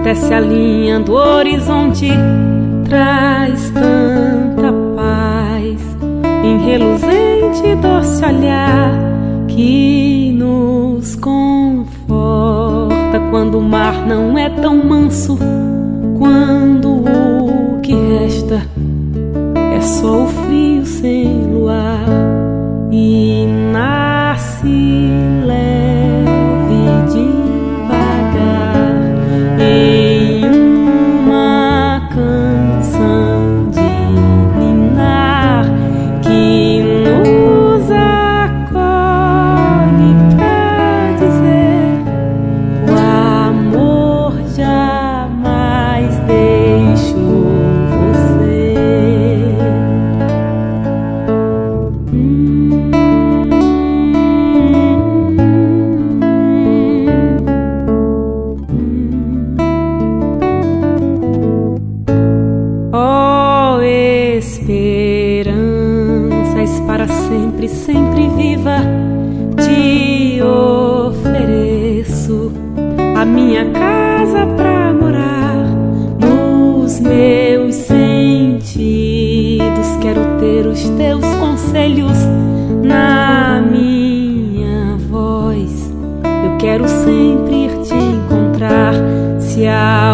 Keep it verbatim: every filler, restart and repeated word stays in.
tece a linha do horizonte, traz tanta paz em reluzente doce olhar que nos conforta quando o mar não é tão manso, quando o que resta é só o frio sem luar e nasce leve devagar em uma canção de ninar que nos acolhe pra dizer o amor jamais deixou você. Hum. Oh, esperanças para sempre, sempre viva, te ofereço a minha casa pra morar. Nos meus sentidos quero ter os teus conselhos na minha voz. Eu quero sempre ir te encontrar. Se a